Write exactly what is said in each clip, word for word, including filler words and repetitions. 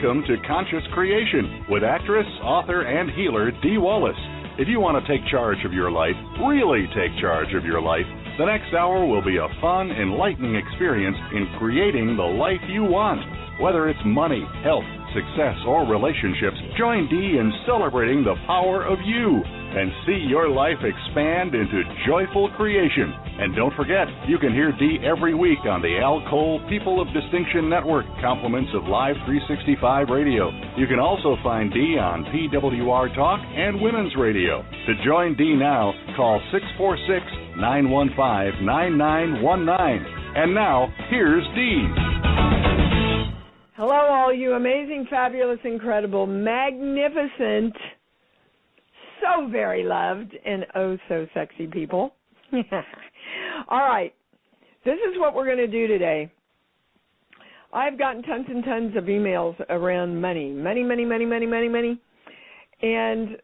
Welcome to Conscious Creation with actress, author, and healer Dee Wallace. If you want to take charge of your life, really take charge of your life, the next hour will be a fun, enlightening experience in creating the life you want. Whether it's money, health, success, or relationships, join Dee in celebrating the power of you and see your life expand into joyful creation. And don't forget, you can hear Dee every week on the Al Cole People of Distinction Network, compliments of Live three sixty-five Radio. You can also find Dee on P W R Talk and Women's Radio. To join Dee now, call six four six, nine one five, nine nine one nine. And now, here's Dee. Hello, all you amazing, fabulous, incredible, magnificent, so very loved, and oh so sexy people. All right, this is what we're going to do today. I've gotten tons and tons of emails around money, money, money, money, money, money, money. And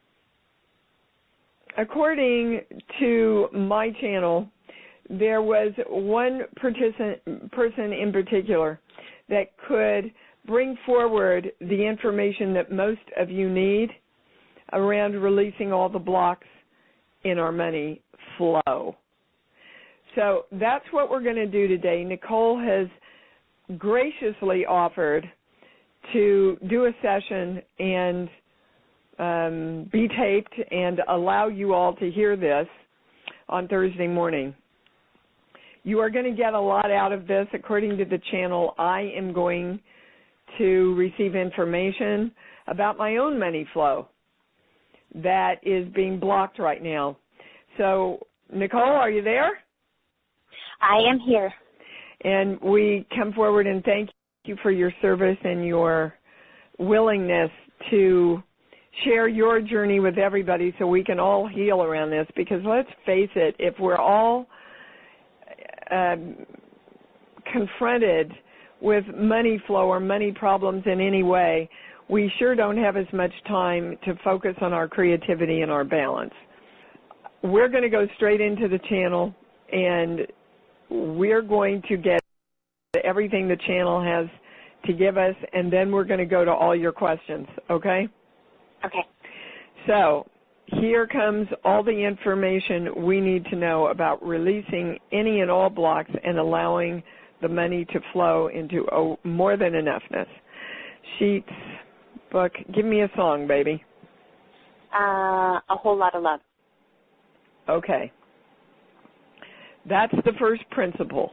according to my channel, there was one participant, person in particular that could bring forward the information that most of you need around releasing all the blocks in our money flow. So that's what we're going to do today. Nicole has graciously offered to do a session and um, be taped and allow you all to hear this on Thursday morning. You are going to get a lot out of this. According to the channel, I am going to receive information about my own money flow that is being blocked right now. So, Nicole, are you there? I am here. And we come forward and thank you for your service and your willingness to share your journey with everybody so we can all heal around this. Because let's face it, if we're all um, confronted with money flow or money problems in any way, we sure don't have as much time to focus on our creativity and our balance. We're going to go straight into the channel, and we're going to get everything the channel has to give us, and then we're going to go to all your questions, okay? Okay. So here comes all the information we need to know about releasing any and all blocks and allowing the money to flow into oh, more than enoughness. Sheets, book, give me a song, baby. Uh, a whole lot of love. Okay. That's the first principle,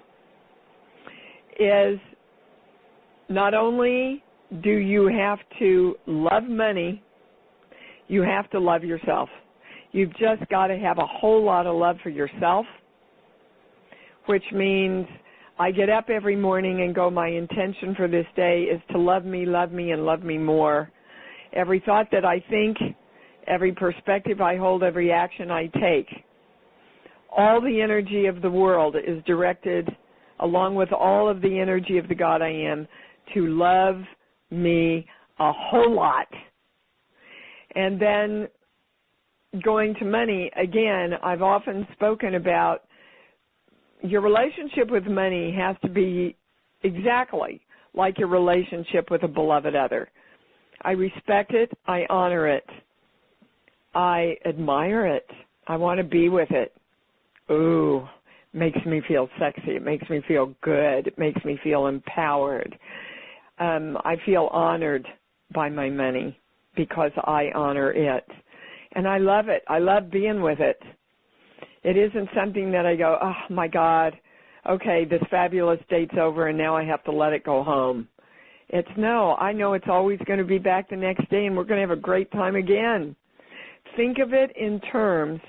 is not only do you have to love money, you have to love yourself. You've just got to have a whole lot of love for yourself, which means I get up every morning and go, my intention for this day is to love me, love me, and love me more. Every thought that I think, every perspective I hold, every action I take, all the energy of the world is directed, along with all of the energy of the God I am, to love me a whole lot. And then going to money, again, I've often spoken about your relationship with money has to be exactly like your relationship with a beloved other. I respect it. I honor it. I admire it. I want to be with it. Ooh, makes me feel sexy. It makes me feel good. It makes me feel empowered. Um, I feel honored by my money because I honor it. And I love it. I love being with it. It isn't something that I go, oh, my God, okay, this fabulous date's over and now I have to let it go home. It's no, I know it's always going to be back the next day and we're going to have a great time again. Think of it in terms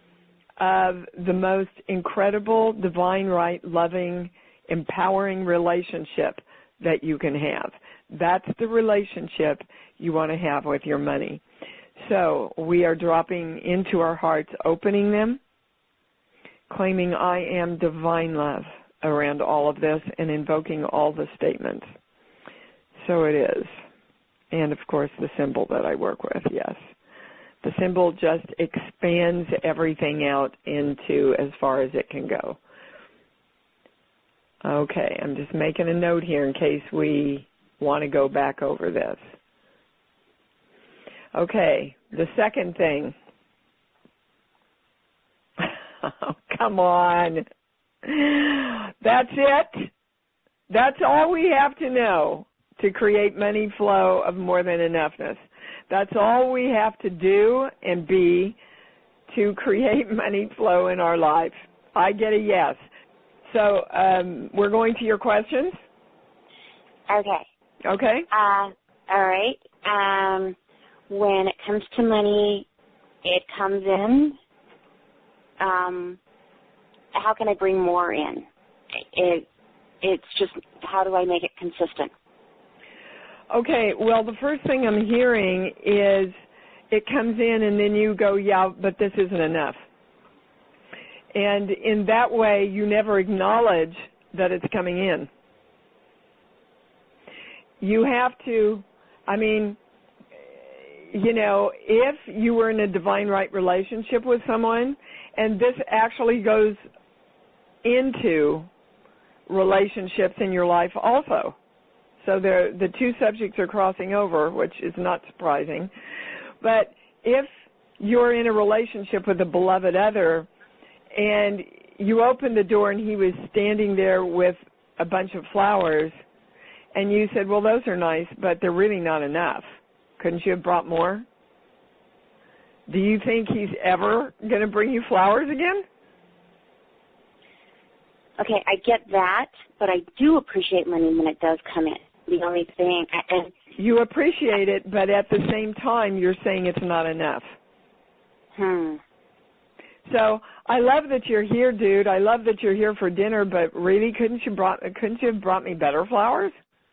of the most incredible, divine right, loving, empowering relationship that you can have. That's the relationship you want to have with your money. So we are dropping into our hearts, opening them, claiming I am divine love around all of this, and invoking all the statements. So it is. And, of course, the symbol that I work with, yes. The symbol just expands everything out into as far as it can go. Okay, I'm just making a note here in case we want to go back over this. Okay, the second thing. Oh, come on. That's it. That's all we have to know to create money flow of more than enoughness. That's all we have to do and be to create money flow in our life. I get a yes. So um, we're going to your questions? Okay. Okay. Uh, all right. Um, when it comes to money, it comes in. Um, how can I bring more in? It, it's just, how do I make it consistent? Okay, well, the first thing I'm hearing is it comes in and then you go, yeah, but this isn't enough. And in that way, you never acknowledge that it's coming in. You have to, I mean, you know, if you were in a divine right relationship with someone, and this actually goes into relationships in your life also. So the two subjects are crossing over, which is not surprising. But if you're in a relationship with a beloved other and you opened the door and he was standing there with a bunch of flowers and you said, well, those are nice, but they're really not enough. Couldn't you have brought more? Do you think he's ever going to bring you flowers again? Okay, I get that, but I do appreciate money when it does come in. The only thing, and you appreciate it, but at the same time, you're saying it's not enough. Hmm. So I love that you're here, dude. I love that you're here for dinner, but really, couldn't you brought couldn't you have brought me better flowers?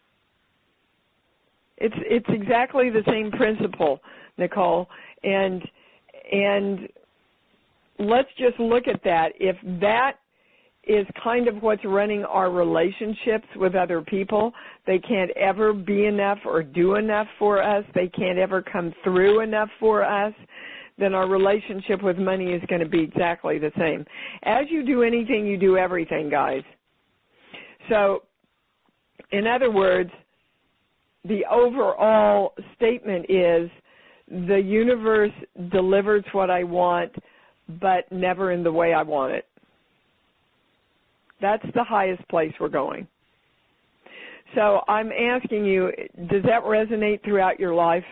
It's it's exactly the same principle, Nicole, and and let's just look at that. If that is kind of what's running our relationships with other people. They can't ever be enough or do enough for us. They can't ever come through enough for us. Then our relationship with money is going to be exactly the same. As you do anything, you do everything, guys. So, in other words, the overall statement is the universe delivers what I want, but never in the way I want it. That's the highest place we're going. So I'm asking you, does that resonate throughout your life?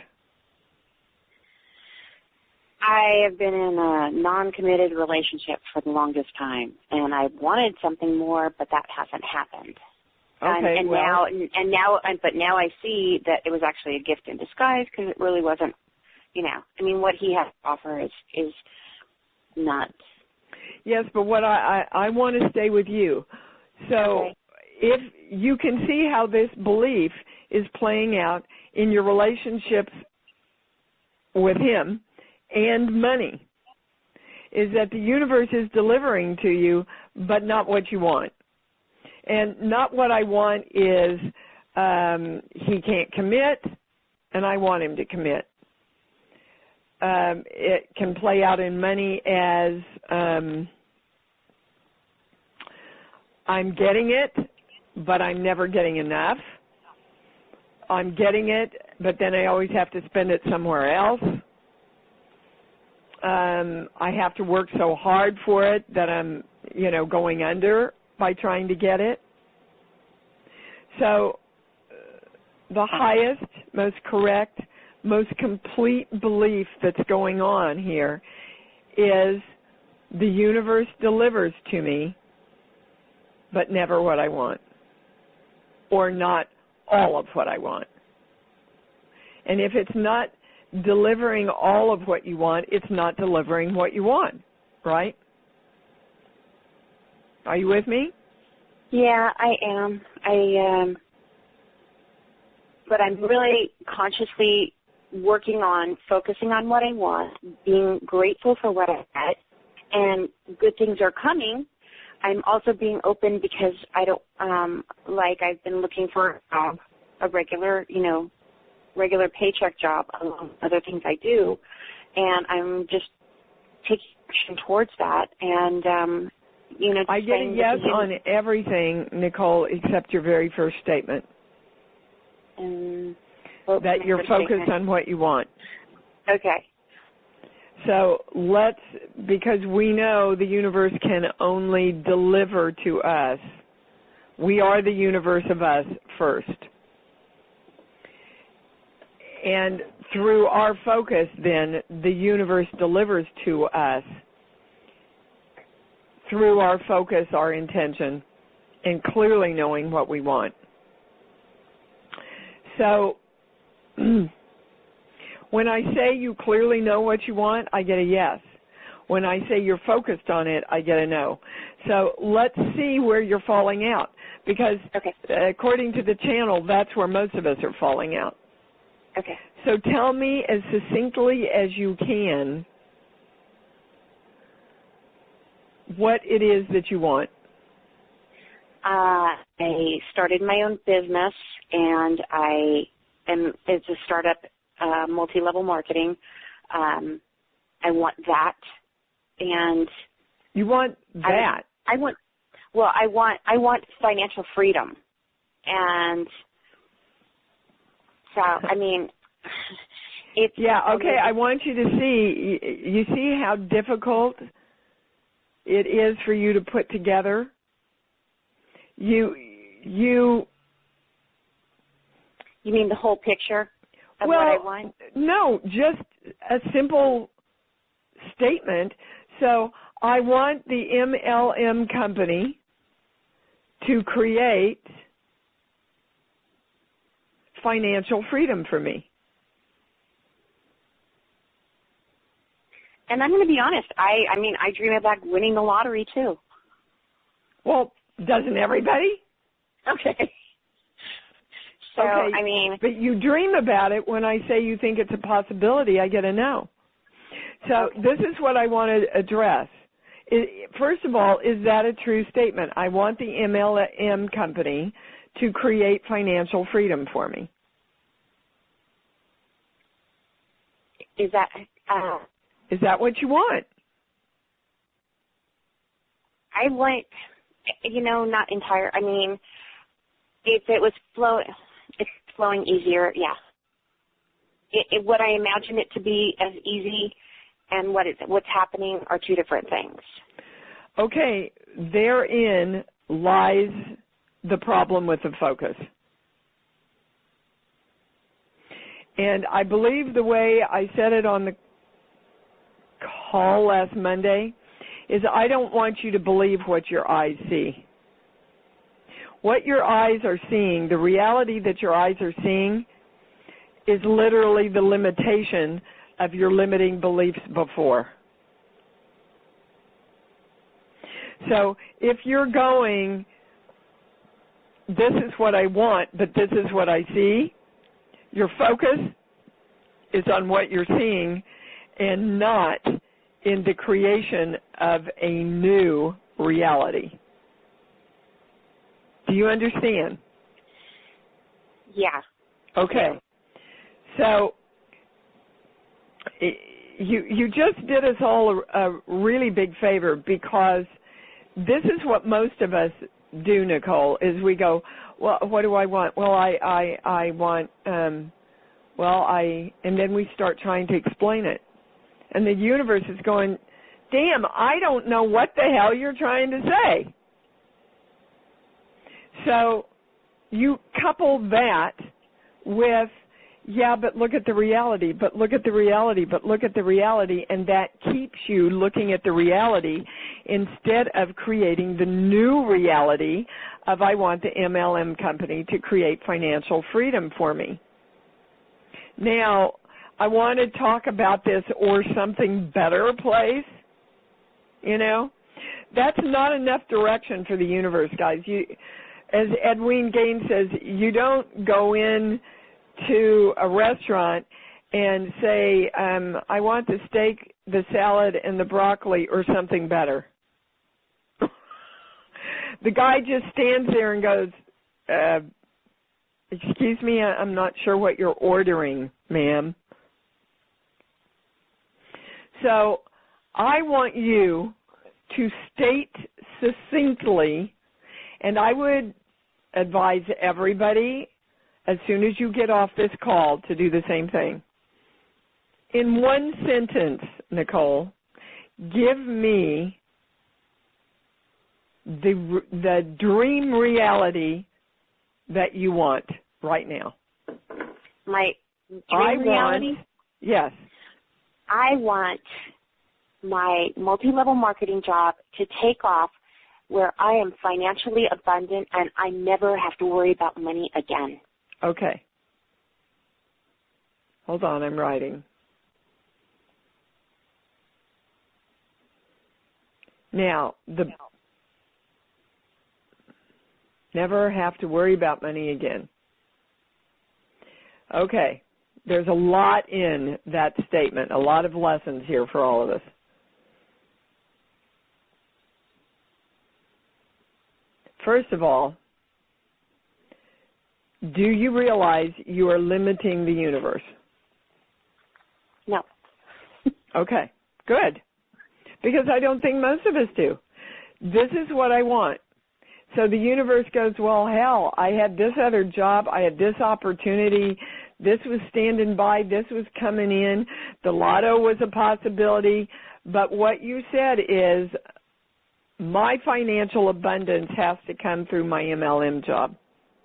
I have been in a non-committed relationship for the longest time, and I wanted something more, but that hasn't happened. Okay, and, and well, now, and now, and, but now I see that it was actually a gift in disguise because it really wasn't. You know, I mean, what he has to offer is is not. Yes, but what I, I, I want to stay with you. So okay. If you can see how this belief is playing out in your relationships with him and money, is that the universe is delivering to you, but not what you want. And not what I want is um, he can't commit, and I want him to commit. Um, it can play out in money as um, I'm getting it, but I'm never getting enough. I'm getting it, but then I always have to spend it somewhere else. Um, I have to work so hard for it that I'm, you know, going under by trying to get it. So the highest, most correct, most complete belief that's going on here is the universe delivers to me, but never what I want, or not all of what I want. And if it's not delivering all of what you want, it's not delivering what you want, right? Are you with me? Yeah, I am. I um, but I'm really consciously working on focusing on what I want, being grateful for what I get, and good things are coming. I'm also being open because I don't, um, like I've been looking for um, a regular, you know, regular paycheck job along with other things I do, and I'm just taking action towards that. And, um, you know, I get a yes on everything, Nicole, except your very first statement. Um, that you're focused on what you want. Okay. So let's, because we know the universe can only deliver to us. We are the universe of us first. And through our focus, then, the universe delivers to us through our focus, our intention, and clearly knowing what we want. So when I say you clearly know what you want, I get a yes. When I say you're focused on it, I get a no. So let's see where you're falling out, because okay. according to the channel, that's where most of us are falling out. Okay. So tell me as succinctly as you can what it is that you want. Uh, I started my own business, and I am, it's a startup, uh, multi-level marketing. Um, I want that, and you want that. I, I want, well, I want, I want financial freedom, and so I mean, it's yeah. Okay, I want you to see. You see how difficult it is for you to put together. You, you. You mean the whole picture of well, what I want? No, just a simple statement. So I want the M L M company to create financial freedom for me. And I'm going to be honest. I, I mean, I dream about winning the lottery too. Well, doesn't everybody? Okay. So, okay, I mean. But you dream about it. When I say you think it's a possibility, I get a no. So okay. This is what I want to address. It, first of all, is that a true statement? I want the M L M company to create financial freedom for me. Is that... Uh, is that what you want? I want, you know, not entire. I mean, if it was flowing, it's flowing easier, yeah. It, it, what I imagine it to be as easy and what it's, what's happening are two different things. Okay, therein lies the problem with the focus. And I believe the way I said it on the call last Monday is I don't want you to believe what your eyes see. What your eyes are seeing, the reality that your eyes are seeing, is literally the limitation of your limiting beliefs before. So if you're going, this is what I want, but this is what I see, your focus is on what you're seeing and not in the creation of a new reality. Do you understand? Yeah. Okay. So you you just did us all a, a really big favor, because this is what most of us do, Nicole, is we go, well, what do I want? Well, I, I, I want, um, well, I, and then we start trying to explain it. And the universe is going, damn, I don't know what the hell you're trying to say. So you couple that with, yeah, but look at the reality, but look at the reality, but look at the reality, and that keeps you looking at the reality instead of creating the new reality of I want the M L M company to create financial freedom for me. Now, I want to talk about this or something better place, you know. That's not enough direction for the universe, guys. You, as Edwene Gaines says, you don't go in to a restaurant and say, um, I want the steak, the salad, and the broccoli or something better. The guy just stands there and goes, uh, excuse me, I'm not sure what you're ordering, ma'am. So I want you to state succinctly, and I would advise everybody as soon as you get off this call, to do the same thing. In one sentence, Nicole, give me the the dream reality that you want right now. My dream I reality? Want, yes. I want my multi-level marketing job to take off where I am financially abundant and I never have to worry about money again. Okay. Hold on, I'm writing. Now, the never have to worry about money again. Okay. There's a lot in that statement, a lot of lessons here for all of us. First of all, do you realize you are limiting the universe? No. Okay, good. Because I don't think most of us do. This is what I want. So the universe goes, well, hell, I had this other job, I had this opportunity, this was standing by, this was coming in, the lotto was a possibility, but what you said is my financial abundance has to come through my M L M job.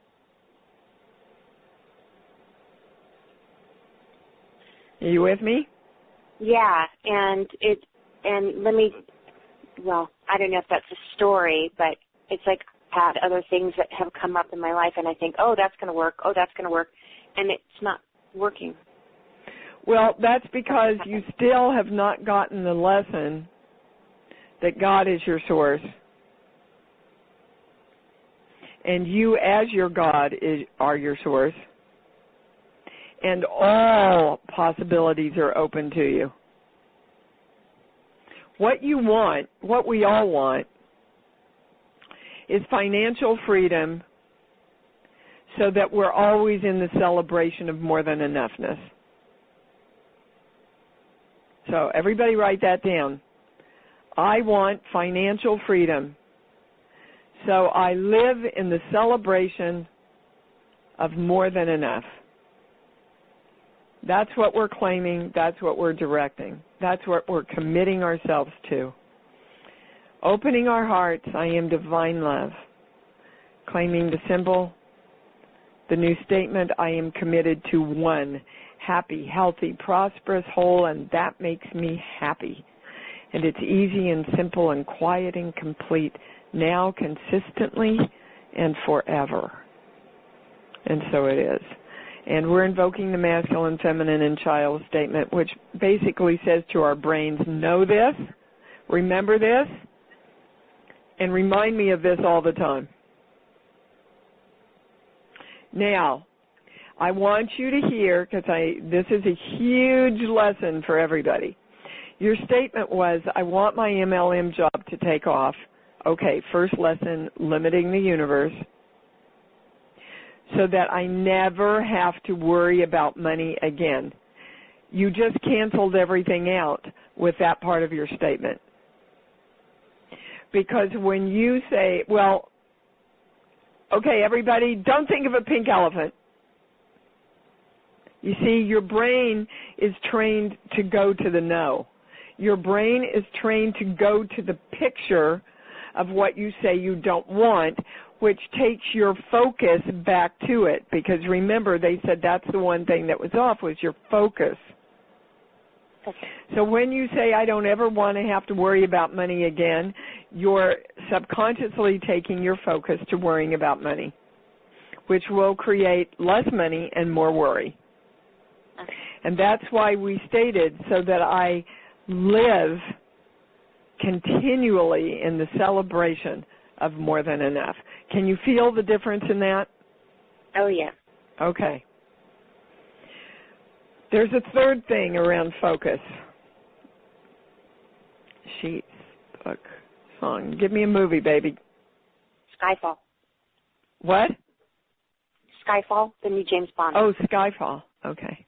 Are you with me? Yeah, and it, and let me, well, I don't know if that's a story, but it's like I've had other things that have come up in my life, and I think, oh, that's going to work, oh, that's going to work, and it's not working. Well, that's because you still have not gotten the lesson that God is your source, and you as your God is, are your source, and all possibilities are open to you. What you want, what we all want, is financial freedom so that we're always in the celebration of more than enoughness. So everybody write that down. I want financial freedom so I live in the celebration of more than enough. That's what we're claiming. That's what we're directing. That's what we're committing ourselves to. Opening our hearts, I am divine love. Claiming the symbol, the new statement, I am committed to one, happy, healthy, prosperous, whole, and that makes me happy. And it's easy and simple and quiet and complete, now, consistently, and forever. And so it is. And we're invoking the masculine, feminine, and child statement, which basically says to our brains, know this, remember this, and remind me of this all the time. Now, I want you to hear, because I this is a huge lesson for everybody. Your statement was, I want my M L M job to take off. Okay, first lesson, limiting the universe, so that I never have to worry about money again. You just canceled everything out with that part of your statement. Because when you say, well, okay, everybody, don't think of a pink elephant. You see, your brain is trained to go to the no. Your brain is trained to go to the picture of what you say you don't want, which takes your focus back to it. Because remember, they said that's the one thing that was off, was your focus. Okay. So when you say, I don't ever want to have to worry about money again, you're subconsciously taking your focus to worrying about money, which will create less money and more worry. Okay. And that's why we stated, so that I live continually in the celebration of more than enough. Can you feel the difference in that? Oh, yeah. Okay. There's a third thing around focus. Sheets, book, song. Give me a movie, baby. Skyfall. What? Skyfall, the new James Bond. Oh, Skyfall. Okay.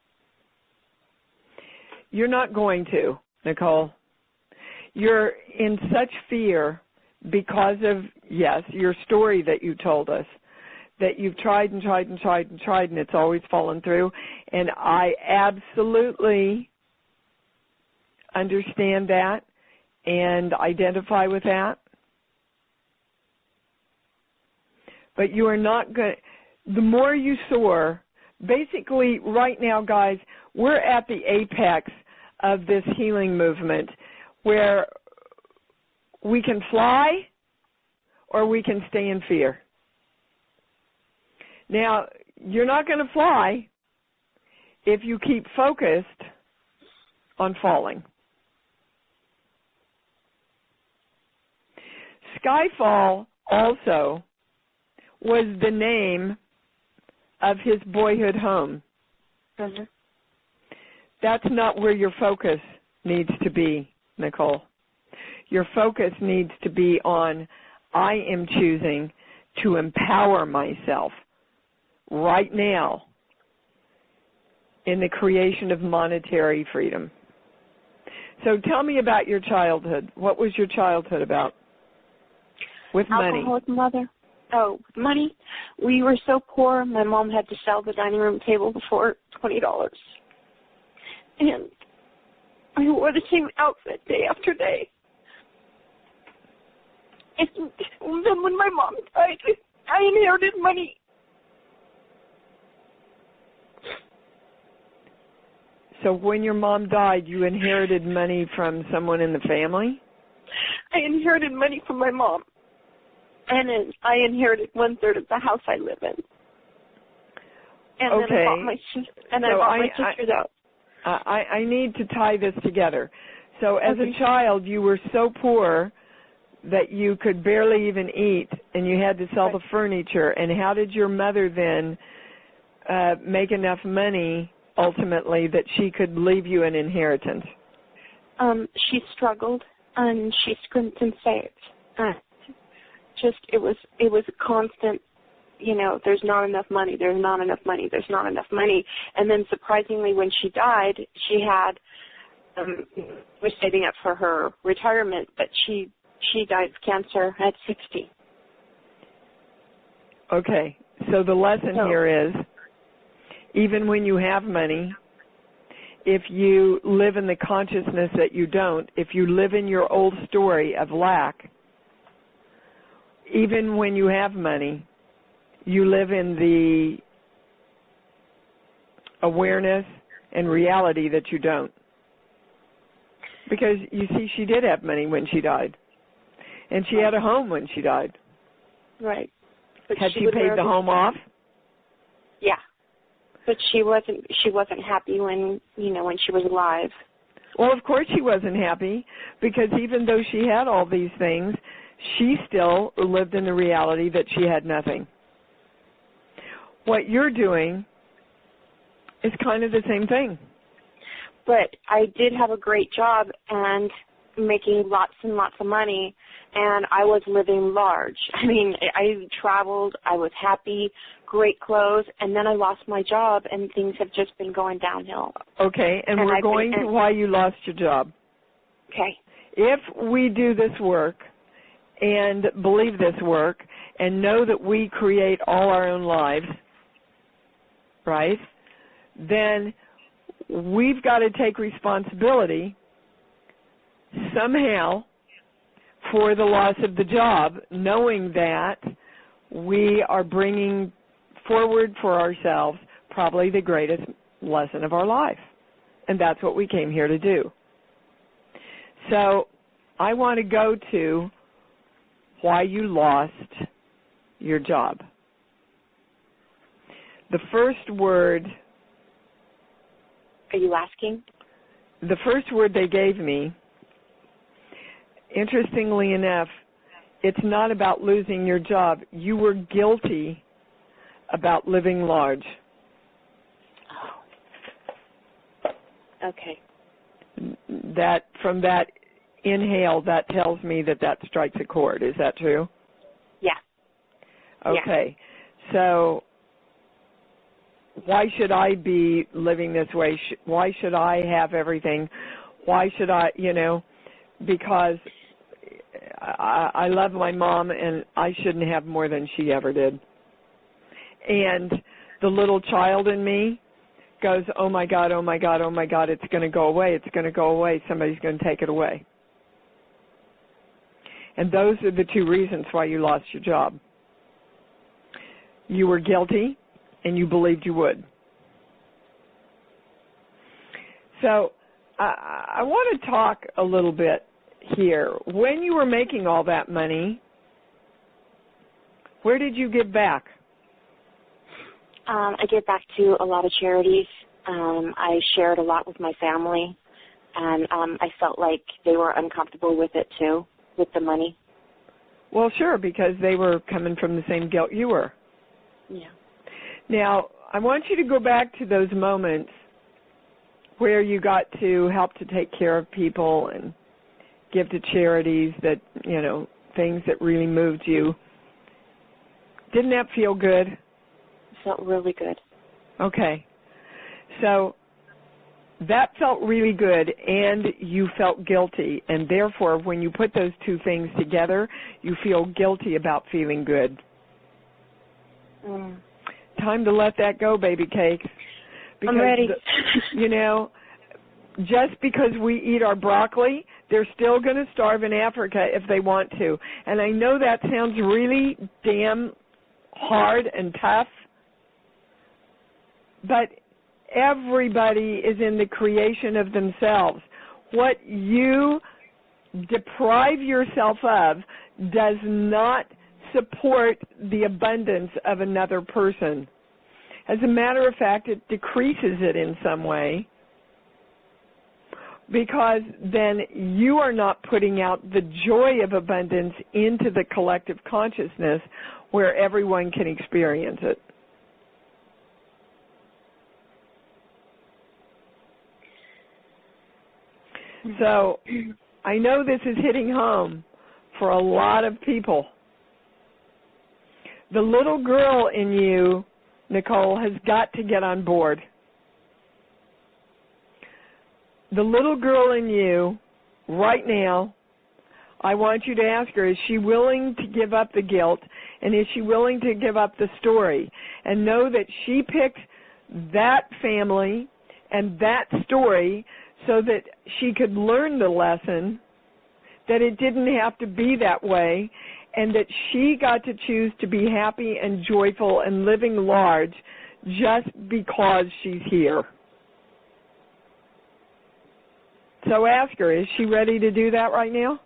You're not going to, Nicole. You're in such fear because of, yes, your story that you told us, that you've tried and tried and tried and tried and it's always fallen through. And I absolutely understand that and identify with that. But you are not going to, the more you soar, basically right now, guys, we're at the apex of this healing movement where we can fly or we can stay in fear. Now, you're not going to fly if you keep focused on falling. Skyfall also was the name of his boyhood home. Mm-hmm. That's not where your focus needs to be, Nicole. Your focus needs to be on, I am choosing to empower myself right now in the creation of monetary freedom. So tell me about your childhood. What was your childhood about with money? Alcoholic mother. Oh, money. We were so poor, my mom had to sell the dining room table for twenty dollars. And I wore the same outfit day after day. And then when my mom died, I inherited money. So when your mom died, you inherited money from someone in the family? I inherited money from my mom. And then I inherited one third of the house I live in. And okay. then I bought my, and so I bought I, my sister's I, out. I, I need to tie this together. So as okay. a child, you were so poor that you could barely even eat, and you had to sell right. the furniture. And how did your mother then uh, make enough money, ultimately, that she could leave you an inheritance? Um, she struggled, and she scrimped and saved. Uh, just, it was, it was a constant, you know, there's not enough money, there's not enough money, there's not enough money. And then surprisingly, when she died, she had, um, was saving up for her retirement, but she, she died of cancer at sixty. Okay, so the lesson so, here is, even when you have money, if you live in the consciousness that you don't, if you live in your old story of lack, even when you have money, you live in the awareness and reality that you don't. Because, you see, she did have money when she died. And she had a home when she died. Right. But Had she, she paid the home off? Yeah. But she wasn't she wasn't happy when, you know, when she was alive. Well, of course she wasn't happy, because even though she had all these things, she still lived in the reality that she had nothing. What you're doing is kind of the same thing. But I did have a great job and making lots and lots of money, and I was living large. I mean, I traveled, I was happy, great clothes, and then I lost my job, and things have just been going downhill. Okay, and, and we're I've going been, and, to why you lost your job. Okay. If we do this work and believe this work and know that we create all our own lives, right, then we've got to take responsibility somehow for the loss of the job, knowing that we are bringing forward for ourselves probably the greatest lesson of our life. And that's what we came here to do. So I want to go to why you lost your job. The first word... Are you asking? The first word they gave me, interestingly enough, it's not about losing your job. You were guilty about living large. Oh. Okay. That, from that inhale, that tells me that that strikes a chord. Is that true? Yeah. Okay. Yeah. So why should I be living this way? Why should I have everything? Why should I, you know, because I, I love my mom and I shouldn't have more than she ever did. And the little child in me goes, oh, my God, oh, my God, oh, my God, it's going to go away, it's going to go away, somebody's going to take it away. And those are the two reasons why you lost your job. You were guilty, and you believed you would. So I, I want to talk a little bit here. When you were making all that money, where did you give back? Um, I give back to a lot of charities. Um, I shared a lot with my family, and um, I felt like they were uncomfortable with it too, with the money. Well, sure, because they were coming from the same guilt you were. Yeah. Now, I want you to go back to those moments where you got to help to take care of people and give to charities that, you know, things that really moved you. Didn't that feel good? Felt really good. Okay. So that felt really good, and you felt guilty, and therefore when you put those two things together, you feel guilty about feeling good. Mm. Time to let that go, baby cakes. Because I'm ready. The, you know, just because we eat our broccoli, they're still going to starve in Africa if they want to. And I know that sounds really damn hard and tough, but everybody is in the creation of themselves. What you deprive yourself of does not support the abundance of another person. As a matter of fact, it decreases it in some way, because then you are not putting out the joy of abundance into the collective consciousness where everyone can experience it. So I know this is hitting home for a lot of people. The little girl in you, Nicole, has got to get on board. The little girl in you, right now, I want you to ask her, is she willing to give up the guilt, and is she willing to give up the story? And know that she picked that family and that story so that she could learn the lesson that it didn't have to be that way, and that she got to choose to be happy and joyful and living large just because she's here. So ask her, is she ready to do that right now?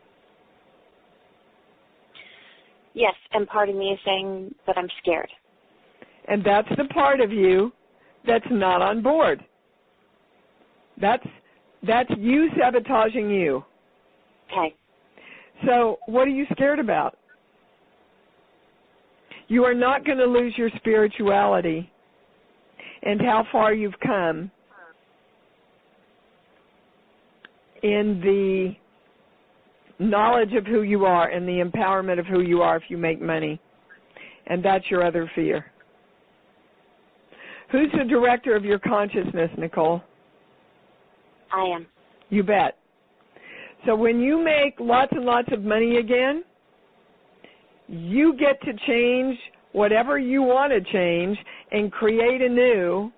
Yes, and part of me is saying that I'm scared. And that's the part of you that's not on board. That's that's you sabotaging you. Okay. So what are you scared about? You are not going to lose your spirituality and how far you've come in the knowledge of who you are and the empowerment of who you are if you make money. And that's your other fear. Who's the director of your consciousness, Nicole? I am. You bet. So when you make lots and lots of money again, you get to change whatever you want to change and create anew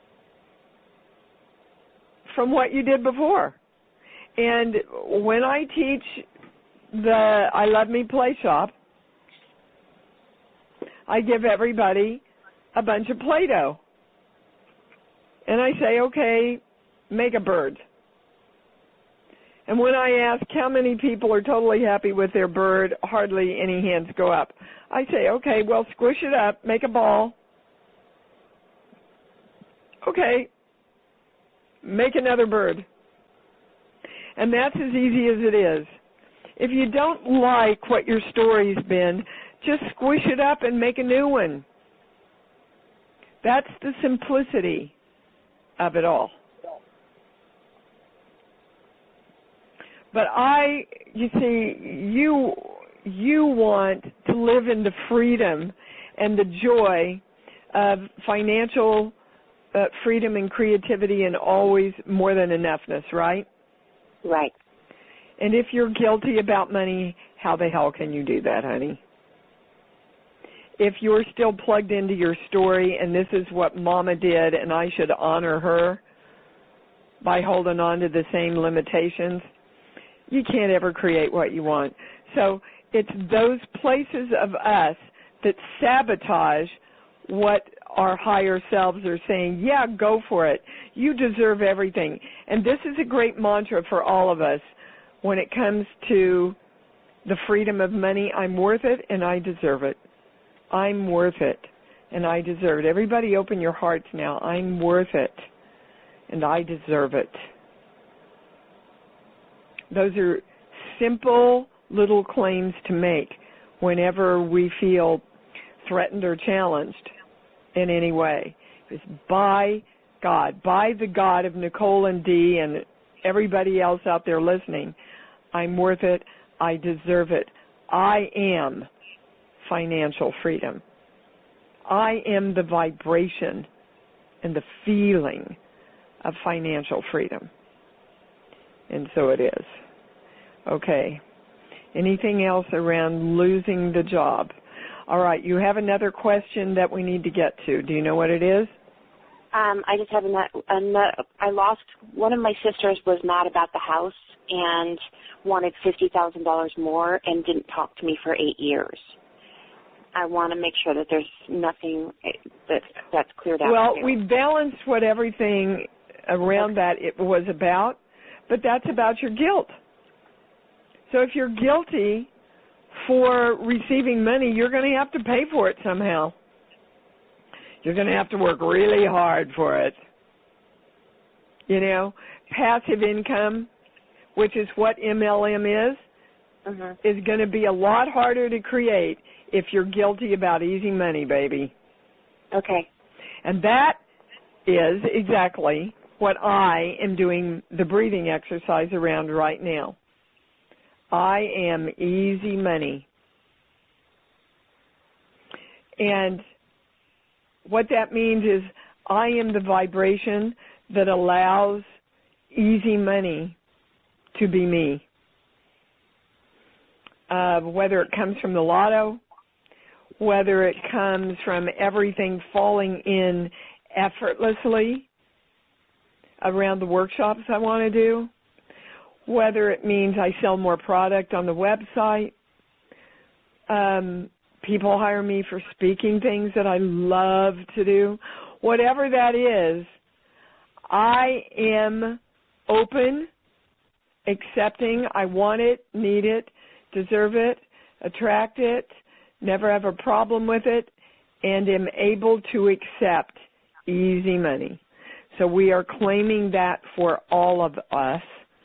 from what you did before. And when I teach the I Love Me Play Shop, I give everybody a bunch of Play-Doh. And I say, okay, make a bird. And when I ask how many people are totally happy with their bird, hardly any hands go up. I say, okay, well, squish it up, make a ball. Okay, make another bird. And that's as easy as it is. If you don't like what your story's been, just squish it up and make a new one. That's the simplicity of it all. But I, you see, you you want to live in the freedom and the joy of financial uh, freedom and creativity and always more than enoughness, right? Right. And if you're guilty about money, how the hell can you do that, honey? if you're still plugged into your story and this is what Mama did and I should honor her by holding on to the same limitations, you can't ever create what you want. So it's those places of us that sabotage what our higher selves are saying. Yeah, go for it. You deserve everything. And this is a great mantra for all of us when it comes to the freedom of money. I'm worth it and I deserve it. I'm worth it and I deserve it. Everybody open your hearts now. I'm worth it and I deserve it. Those are simple little claims to make whenever we feel threatened or challenged in any way. It's by God, by the God of Nicole and Dee and everybody else out there listening. I'm worth it. I deserve it. I am financial freedom. I am the vibration and the feeling of financial freedom. And so it is. Okay. Anything else around losing the job? All right. You have another question that we need to get to. Do you know what it is? Um, I just have a, a, I lost, one of my sisters was mad about the house and wanted fifty thousand dollars more and didn't talk to me for eight years. I want to make sure that there's nothing that, that's cleared out. Well, we balanced what everything around that it was about, but that's about your guilt. So if you're guilty for receiving money, you're going to have to pay for it somehow. You're going to have to work really hard for it. You know, passive income, which is what M L M is, uh-huh. is going to be a lot harder to create if you're guilty about easy money, baby. Okay. And that is exactly what I am doing the breathing exercise around right now. I am easy money. And what that means is I am the vibration that allows easy money to be me. Uh, whether it comes from the lotto, whether it comes from everything falling in effortlessly around the workshops I want to do, whether it means I sell more product on the website, um, people hire me for speaking things that I love to do, whatever that is, I am open, accepting, I want it, need it, deserve it, attract it, never have a problem with it, and am able to accept easy money. So we are claiming that for all of us.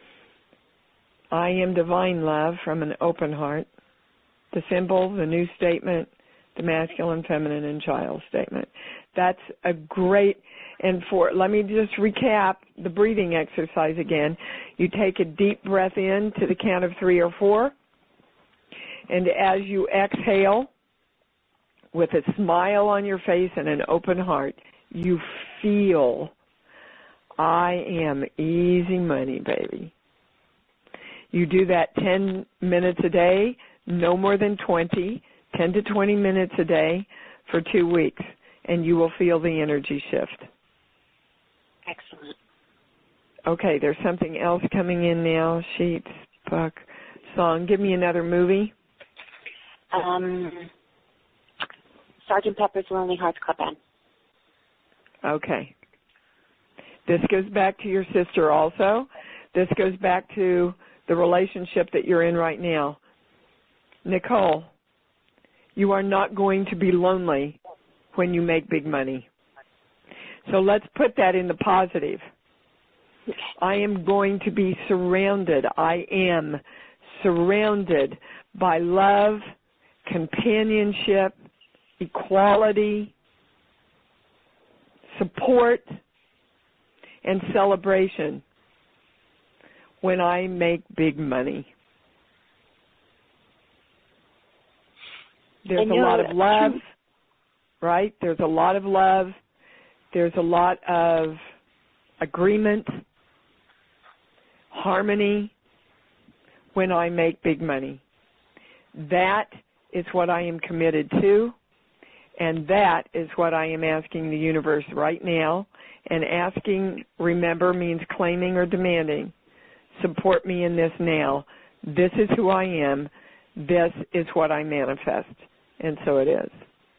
I am divine love from an open heart. The symbol, the new statement, the masculine, feminine, and child statement. That's a great, and for, let me just recap the breathing exercise again. You take a deep breath in to the count of three or four, and as you exhale, with a smile on your face and an open heart, you feel, I am easy money, baby. You do that ten minutes a day, no more than twenty, ten to twenty minutes a day for two weeks, and you will feel the energy shift. Excellent. Okay, there's something else coming in now. Sheets, book, song. Give me another movie. Um, Sergeant Pepper's Lonely Hearts Club Band. Okay. This goes back to your sister also. This goes back to the relationship that you're in right now. Nicole, you are not going to be lonely when you make big money. So let's put that in the positive. I am going to be surrounded, I am surrounded by love, companionship, equality, support, and celebration when I make big money. There's a lot of love, right? There's a lot of love. There's a lot of agreement, harmony when I make big money. That is what I am committed to, And that is what I am asking the universe right now. And asking, remember, means claiming or demanding. Support me in this now. This is who I am. This is what I manifest. And so it is.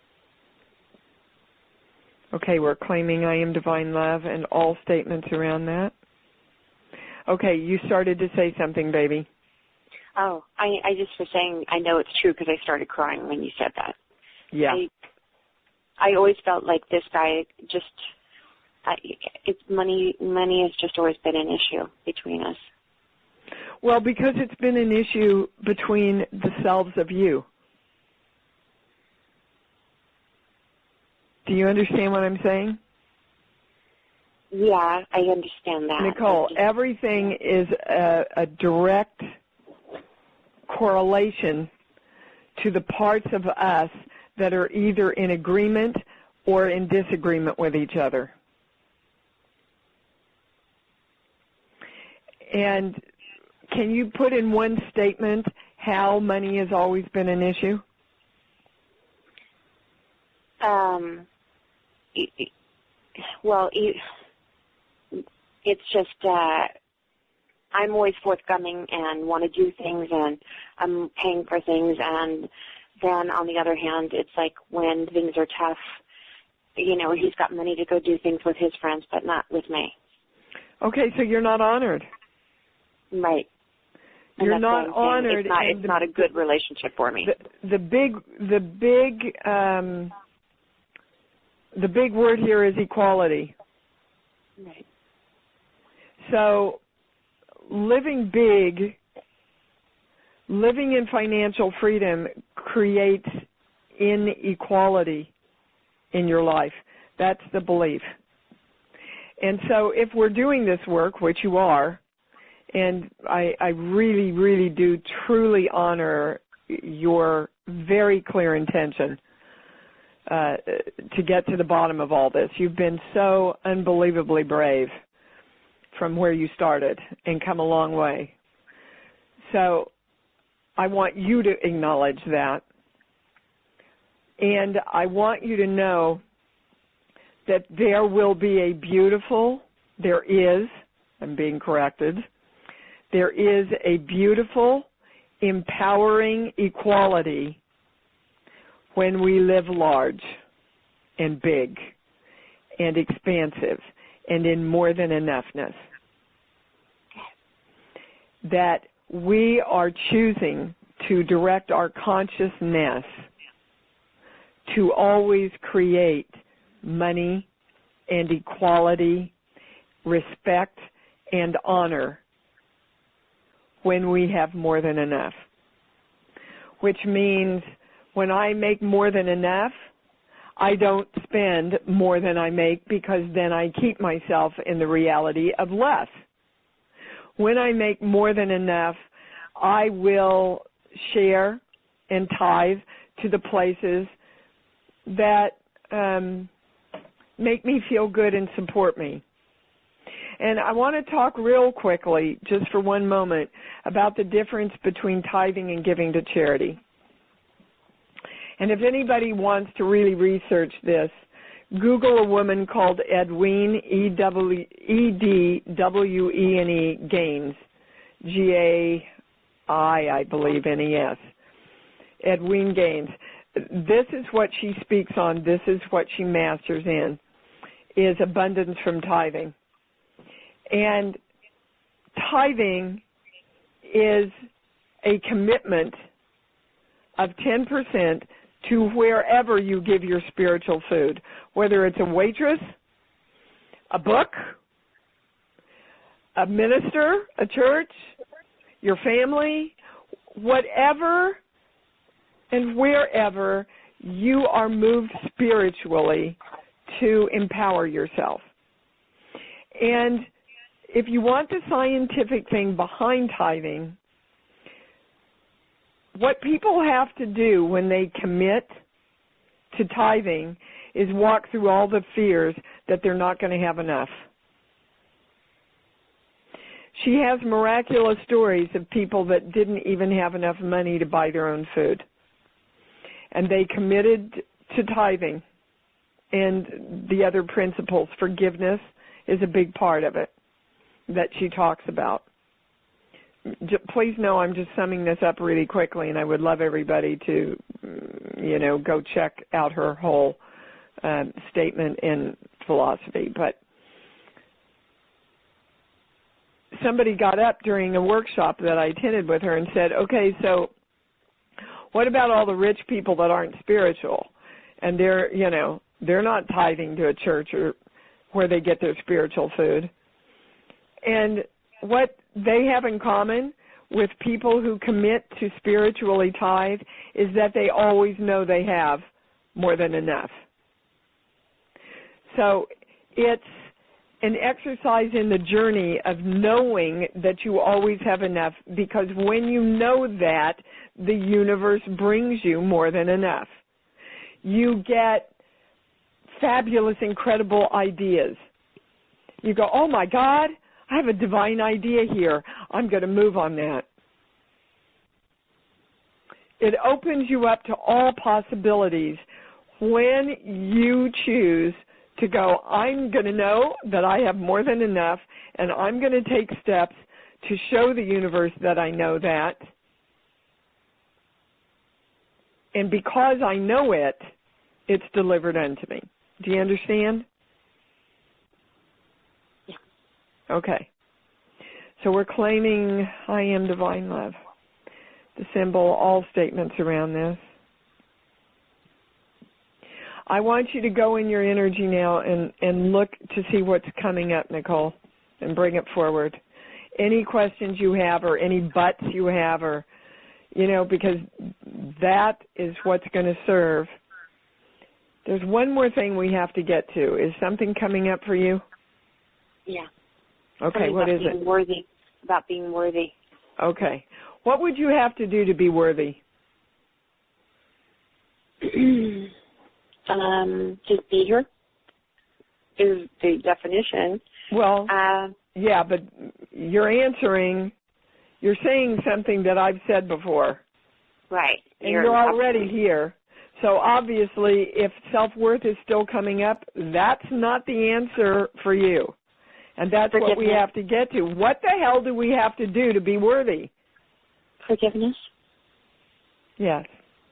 Okay, we're claiming I am divine love and all statements around that. Okay, you started to say something, baby. Oh, I, I just was saying I know it's true because I started crying when you said that. Yeah. I, I always felt like this guy just, I, it's money, money has just always been an issue between us. Well, because it's been an issue between the selves of you. Do you understand what I'm saying? Yeah, I understand that. Nicole, everything is a, a direct correlation to the parts of us that are either in agreement or in disagreement with each other. And can you put in one statement how money has always been an issue? Um, well, it's just uh, I'm always forthcoming and want to do things, and I'm paying for things, and then on the other hand, it's like when things are tough, you know, he's got money to go do things with his friends, but not with me. Okay, so you're not honored. Right. And you're not honored. It's not, it's the, not a good relationship for me. The, the big, the big, um, the big word here is equality. Right. So, living big, living in financial freedom creates inequality in your life. That's the belief. And so if we're doing this work, which you are, and I, I really, really do truly honor your very clear intention uh, to get to the bottom of all this. You've been so unbelievably brave from where you started and come a long way. So I want you to acknowledge that. And I want you to know that there will be a beautiful, there is, I'm being corrected, there is a beautiful, empowering equality when we live large and big and expansive and in more than enoughness. That we are choosing to direct our consciousness to always create money and equality, respect and honor when we have more than enough. Which means when I make more than enough, I don't spend more than I make because then I keep myself in the reality of less. When I make more than enough, I will share and tithe to the places that um, make me feel good and support me. And I want to talk real quickly, just for one moment, about the difference between tithing and giving to charity. And if anybody wants to really research this, Google a woman called Edwene, E D W E N E, Gaines, G A I, I believe, N E S, Edwene Gaines. This is what she speaks on. This is what she masters in, is abundance from tithing. And tithing is a commitment of ten percent to wherever you give your spiritual food, whether it's a waitress, a book, a minister, a church, your family, whatever and wherever you are moved spiritually to empower yourself. And if you want the scientific thing behind tithing, what people have to do when they commit to tithing is walk through all the fears that they're not going to have enough. She has miraculous stories of people that didn't even have enough money to buy their own food. And they committed to tithing and the other principles. Forgiveness is a big part of it that she talks about. Please know I'm just summing this up really quickly, and I would love everybody to, you know, go check out her whole uh, statement in philosophy. But somebody got up during a workshop that I attended with her and said, okay, so what about all the rich people that aren't spiritual? And they're, you know, they're not tithing to a church or where they get their spiritual food. And what they have in common with people who commit to spiritually tithe is that they always know they have more than enough. So it's an exercise in the journey of knowing that you always have enough, because when you know that, the universe brings you more than enough. You get fabulous, incredible ideas. You go, oh my God, I have a divine idea here. I'm going to move on that. It opens you up to all possibilities when you choose to go, I'm going to know that I have more than enough, and I'm going to take steps to show the universe that I know that. And because I know it, it's delivered unto me. Do you understand? Yeah. Okay. So we're claiming I am divine love. The symbol, all statements around this. I want you to go in your energy now and, and look to see what's coming up, Nicole, and bring it forward. Any questions you have or any buts you have, or, you know, because that is what's going to serve. There's one more thing we have to get to. Is something coming up for you? Yeah. Okay, Something what is being it? Worthy, about being worthy. Okay. What would you have to do to be worthy? um, just be here is the definition. Well, uh, yeah, but you're answering, you're saying something that I've said before. Right. And you're, you're already here. So obviously, if self-worth is still coming up, that's not the answer for you. And that's what we have to get to. What the hell do we have to do to be worthy? Forgiveness. Yes.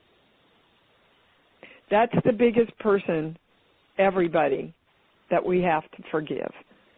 That's the biggest person, everybody, that we have to forgive.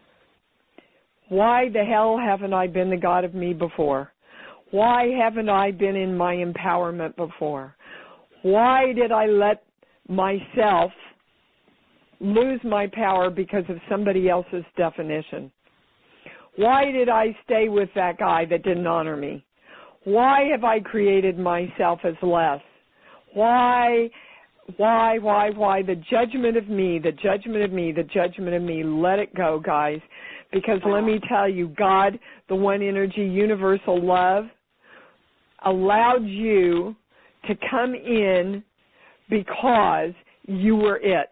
Why the hell haven't I been the God of me before? Why haven't I been in my empowerment before? Why did I let myself lose my power because of somebody else's definition? Why did I stay with that guy that didn't honor me? Why have I created myself as less? Why, why, why, why? The judgment of me, the judgment of me, the judgment of me. Let it go, guys. Because let me tell you, God, the one energy, universal love, allowed you to come in because you were it.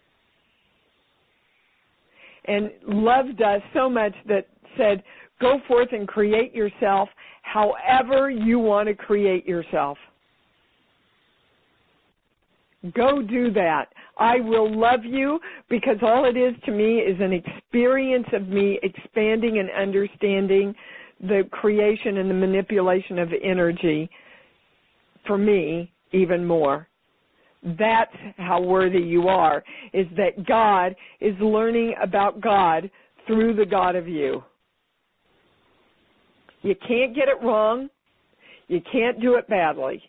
And loved us so much that said, go forth and create yourself however you want to create yourself. Go do that. I will love you, because all it is to me is an experience of me expanding and understanding the creation and the manipulation of energy, for me, even more. That's how worthy you are, is that God is learning about God through the God of you. You can't get it wrong. You can't do it badly.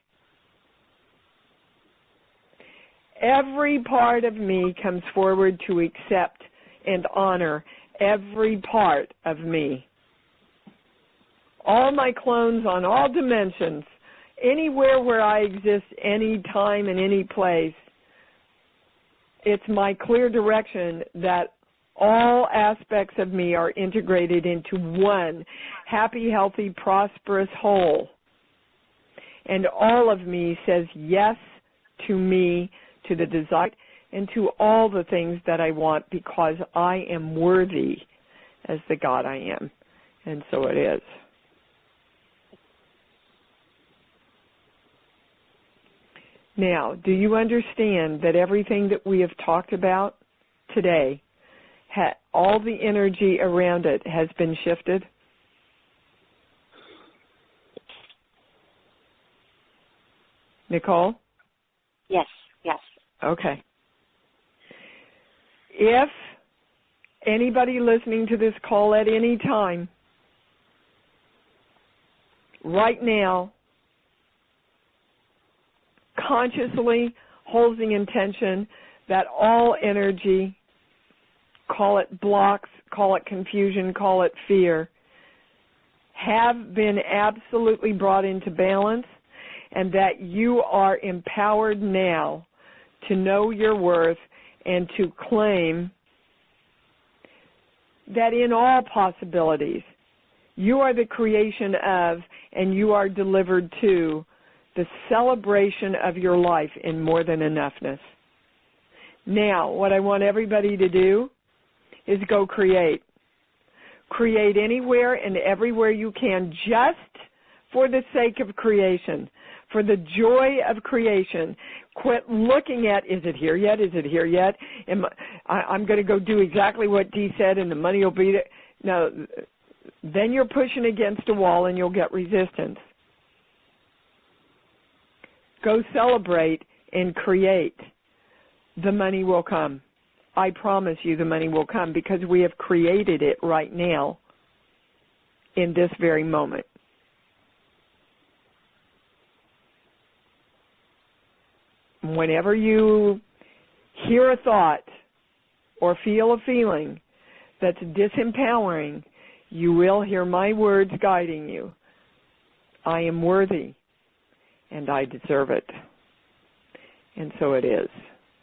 Every part of me comes forward to accept and honor every part of me. All my clones on all dimensions, anywhere where I exist, any time and any place, it's my clear direction that all aspects of me are integrated into one happy, healthy, prosperous whole. And all of me says yes to me, to the desire, and to all the things that I want, because I am worthy as the God I am. And so it is. Now, do you understand that everything that we have talked about today, ha- all the energy around it has been shifted? Nicole? Yes, yes. Okay. If anybody listening to this call at any time, right now, consciously holds the intention that all energy, call it blocks, call it confusion, call it fear, have been absolutely brought into balance, and that you are empowered now to know your worth and to claim that in all possibilities, you are the creation of and you are delivered to the celebration of your life in more than enoughness. Now, what I want everybody to do is go create. Create anywhere and everywhere you can, just for the sake of creation, for the joy of creation. Quit looking at, is it here yet? Is it here yet? Am I, I'm going to go do exactly what Dee said and the money will be there. No, then you're pushing against a wall and you'll get resistance. Go celebrate and create. The money will come. I promise you the money will come because we have created it right now in this very moment. Whenever you hear a thought or feel a feeling that's disempowering, you will hear my words guiding you. I am worthy, and I deserve it. And so it is.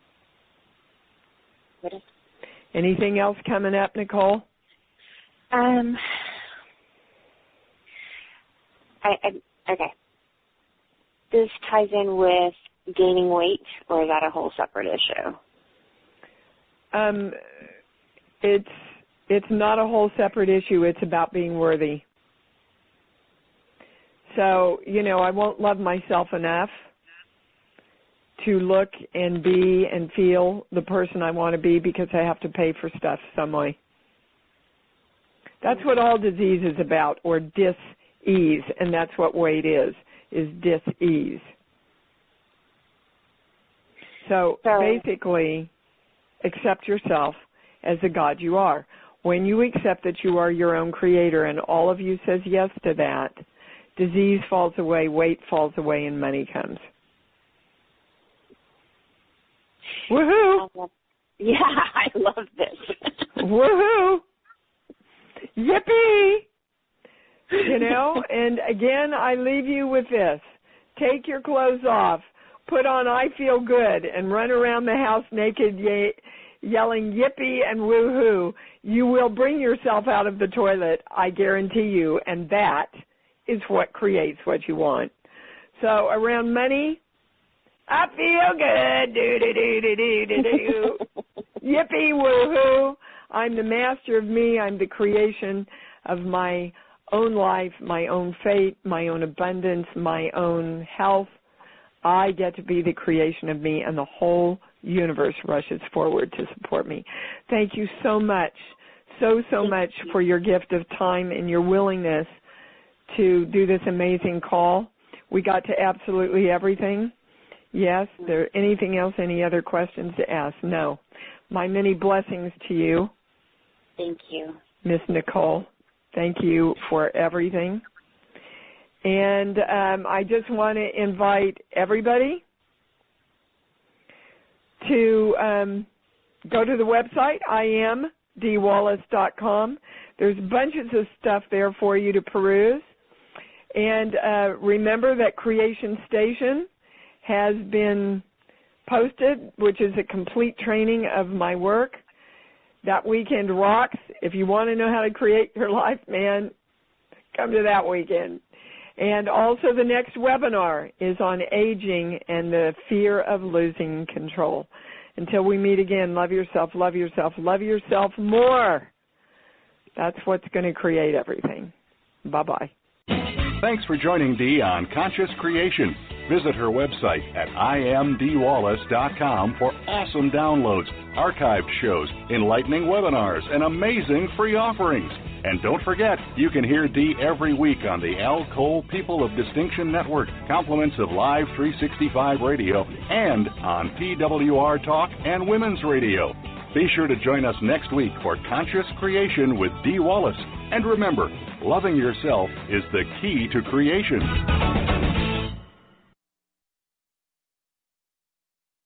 What is? Anything else coming up, Nicole? Um, I, I okay. This ties in with gaining weight, or is that a whole separate issue? Um, it's it's not a whole separate issue. It's about being worthy. So, you know, I won't love myself enough to look and be and feel the person I want to be because I have to pay for stuff some way. That's what all disease is about, or dis-ease, and that's what weight is, is dis-ease. So, so basically, accept yourself as the God you are. When you accept that you are your own creator and all of you says yes to that, disease falls away, weight falls away, and money comes. Woohoo! Yeah, I love this. Woohoo! Yippee! You know, and again, I leave you with this. Take your clothes off, put on I Feel Good, and run around the house naked, ye- yelling yippee and woohoo. You will bring yourself out of the toilet, I guarantee you, and that is what creates what you want. So around money, I feel good, do-do-do-do-do-do-do. Yippee, woohoo. I'm the master of me. I'm the creation of my own life, my own fate, my own abundance, my own health. I get to be the creation of me, and the whole universe rushes forward to support me. Thank you so much, so, so much for your gift of time and your willingness to do this amazing call. We got to absolutely everything. Yes, there anything else, any other questions to ask? No. My many blessings to you. Thank you. Miss Nicole, thank you for everything. And um, I just want to invite everybody to um, go to the website, I am dee wallace dot com. There's bunches of stuff there for you to peruse. And uh, remember that Creation Station has been posted, which is a complete training of my work. That weekend rocks. If you want to know how to create your life, man, come to that weekend. And also the next webinar is on aging and the fear of losing control. Until we meet again, love yourself, love yourself, love yourself more. That's what's going to create everything. Bye-bye. Thanks for joining Dee on Conscious Creation. Visit her website at I am D Wallace dot com for awesome downloads, archived shows, enlightening webinars, and amazing free offerings. And don't forget, you can hear Dee every week on the Al Cole People of Distinction Network, compliments of Live three sixty-five Radio, and on P W R Talk and Women's Radio. Be sure to join us next week for Conscious Creation with Dee Wallace. And remember, loving yourself is the key to creation.